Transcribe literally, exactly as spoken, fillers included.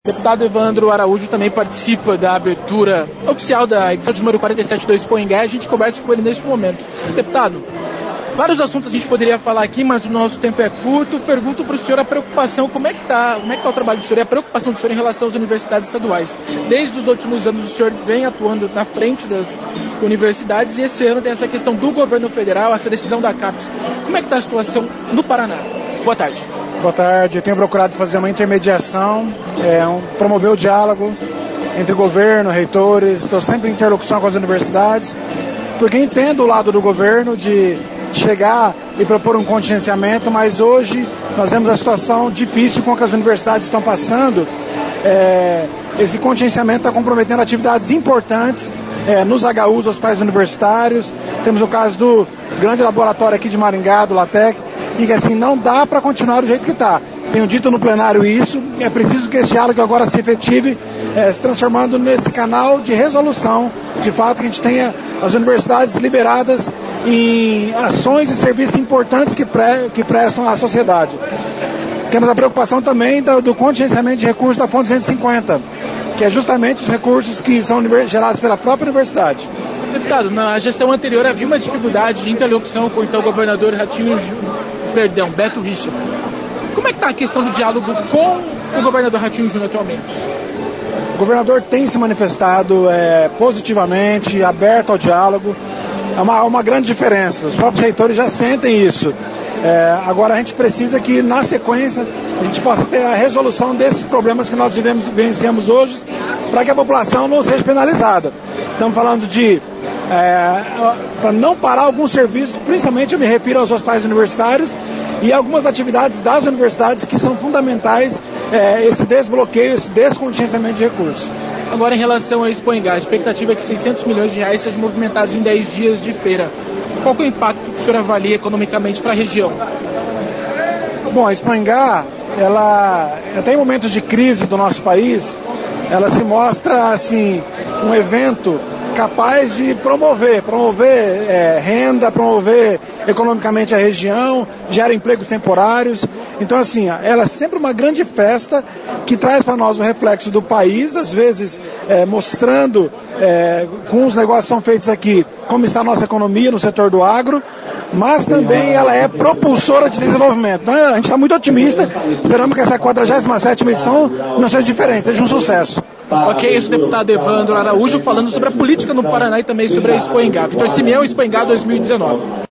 O deputado Evandro Araújo também participa da abertura oficial da edição de número quarenta e sete do Expo Engá. A gente conversa com ele neste momento. Deputado, vários assuntos a gente poderia falar aqui, mas o nosso tempo é curto. Pergunto para o senhor a preocupação, como é que está como é que tá o trabalho do senhor e a preocupação do senhor em relação às universidades estaduais. Desde os últimos anos o senhor vem atuando na frente das universidades e esse ano tem essa questão do governo federal, essa decisão da CAPES. Como é que está a situação no Paraná? Boa tarde. Boa tarde, eu tenho procurado fazer uma intermediação, é, um, promover o diálogo entre governo, reitores, estou sempre em interlocução com as universidades, porque entendo o lado do governo de chegar e propor um contingenciamento, mas hoje nós vemos a situação difícil com que as universidades estão passando. É, esse contingenciamento está comprometendo atividades importantes é, nos H Us, hospitais universitários. Temos o caso do grande laboratório aqui de Maringá, do LATEC, e que assim não dá para continuar do jeito que está. Tenho dito no plenário isso, é preciso que esse diálogo agora se efetive, é, se transformando nesse canal de resolução, de fato que a gente tenha as universidades liberadas em ações e serviços importantes que, pre, que prestam à sociedade. Temos a preocupação também do, do contingenciamento de recursos da Fonte duzentos e cinquenta, que é justamente os recursos que são gerados pela própria universidade. Deputado, na gestão anterior havia uma dificuldade de interlocução com o então governador Ratinho, perdão, Beto Richa. Como é que está a questão do diálogo com o governador Ratinho Júnior atualmente? O governador tem se manifestado é, positivamente, aberto ao diálogo. É uma, uma grande diferença, os próprios reitores já sentem isso. É, agora a gente precisa que, na sequência, a gente possa ter a resolução desses problemas que nós vivemos, vivenciamos hoje, para que a população não seja penalizada. Estamos falando de, é, para não parar alguns serviços, principalmente eu me refiro aos hospitais universitários e algumas atividades das universidades que são fundamentais, é, esse desbloqueio, esse descontingenciamento de recursos. Agora, em relação ao Expo Engá, a expectativa é que seiscentos milhões de reais sejam movimentados em dez dias de feira. Qual que é o impacto que o senhor avalia economicamente para a região? Bom, a Expo Engá, ela, até em momentos de crise do nosso país, ela se mostra assim, um evento capaz de promover, promover é, renda, promover economicamente a região, gera empregos temporários. Então, assim, ela é sempre uma grande festa que traz para nós o reflexo do país, às vezes é, mostrando é, com os negócios que são feitos aqui, como está a nossa economia no setor do agro, mas também ela é propulsora de desenvolvimento. Então, a gente está muito otimista, esperamos que essa quadragésima sétima edição não seja diferente, seja um sucesso. Ok, esse deputado Evandro Araújo falando sobre a política no Paraná e também sobre a Expo Engá. Vitor Simeão, Expo Engá dois mil e dezenove.